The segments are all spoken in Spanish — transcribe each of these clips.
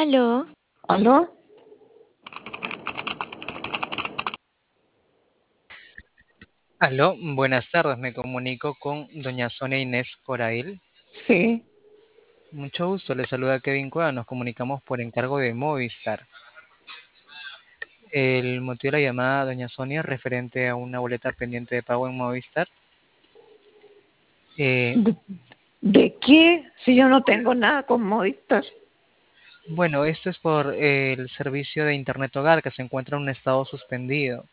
Aló, ¿Aló? Aló, buenas tardes, me comunico con doña Sonia Inés Corail. Sí. Mucho gusto, le saluda Kevin Cueva, nos comunicamos por encargo de Movistar. El motivo de la llamada, doña Sonia, es referente a una boleta pendiente de pago en Movistar. Eh, ¿De, de qué? Si yo no tengo nada con Movistar. bueno, esto es por el servicio de Internet Hogar que se encuentra en un estado suspendido.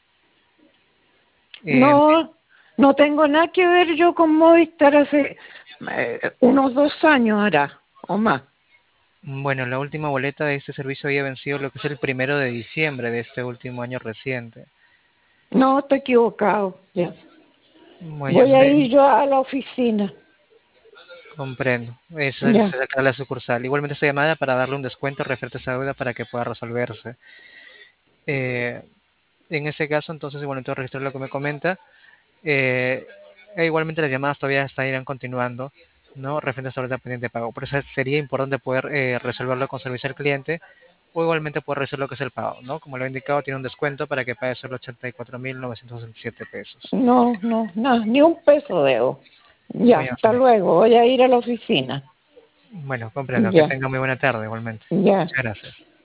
Eh, No, no tengo nada que ver yo con Movistar hace unos 2 años hará, o más. bueno, la última boleta de este servicio había vencido lo que es el 1 de diciembre de este último año reciente. No, estoy equivocado. Ya. Bueno, Voy a ir yo a la oficina. comprendo. Esa es Ya. acá la sucursal. Igualmente esta llamada para darle un descuento referente a esa deuda para que pueda resolverse. Eh, en ese caso, entonces, bueno, tengo que registrar lo que me comenta. Eh, igualmente las llamadas todavía irán continuando, ¿no? Referente a esta deuda pendiente de pago. Por eso sería importante poder resolverlo con servicio al cliente o igualmente poder resolver lo que es el pago, ¿no? Como lo he indicado, tiene un descuento para que pague solo 84.967 pesos. No, no, no, ni un peso debo. Ya, Bueno, hasta luego. Voy a ir a la oficina. bueno, comprendo. Que Ya, tenga muy buena tarde igualmente. ya. Muchas gracias.